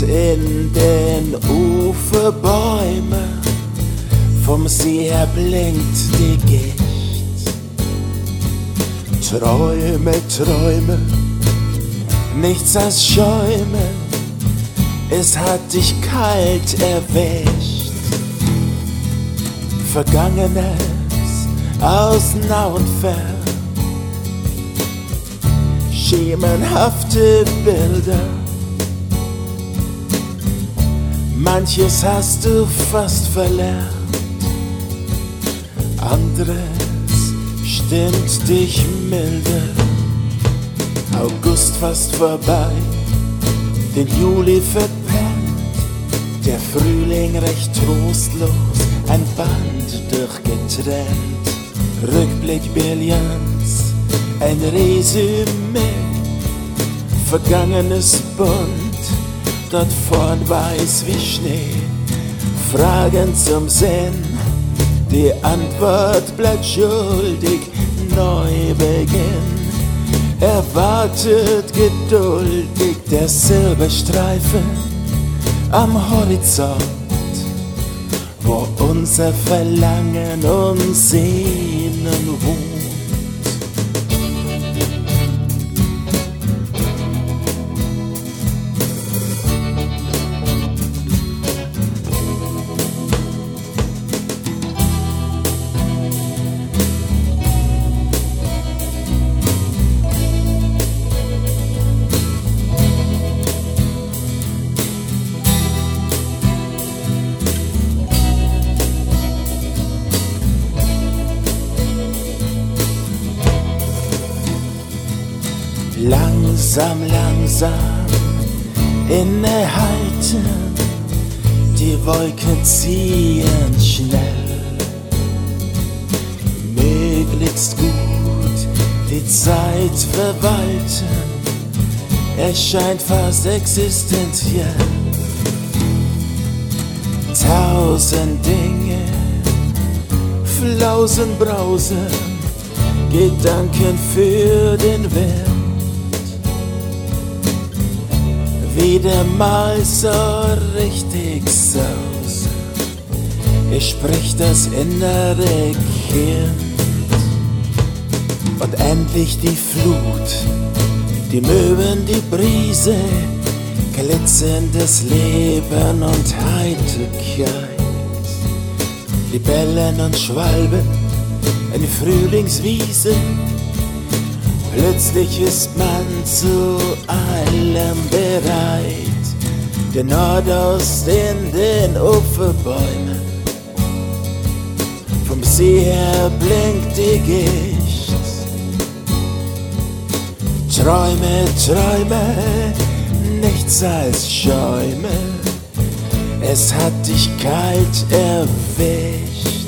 in den Uferbäumen, vom See her blinkt die Gicht. Träume, Träume, nichts als Schäume, es hat dich kalt erwischt. Vergangenes aus nah und fern, schemenhafte Bilder. Manches hast du fast verlernt, anderes stimmt dich milder. August fast vorbei, den Juli verpennt, der Frühling recht trostlos, ein Band durchgetrennt. Rückblick, Bilanz, ein Resümee, Vergangenes bunt, dort vorn weiß wie Schnee. Fragen zum Sinn, die Antwort bleibt schuldig. Neubeginn erwartet geduldig der Silberstreifen am Horizont, wo unser Verlangen und Sehnen wohnt. Langsam, langsam innehalten, die Wolken ziehen schnell. Möglichst gut die Zeit verwalten, erscheint fast existenziell. Tausend Dinge flausen, brausen, Gedanken für den Wind. Wieder mal so richtig sausen, es spricht das innere Kind. Und endlich die Flut, die Möwen, die Brise, glitzerndes Leben und Heiterkeit. Libellen und Schwalben, eine Frühlingswiese, plötzlich ist man zu allem bereit. Der Nordost in den Uferbäumen, vom See her blinkt die Gicht. Träume, Träume, nichts als Schäume, es hat dich kalt erwischt.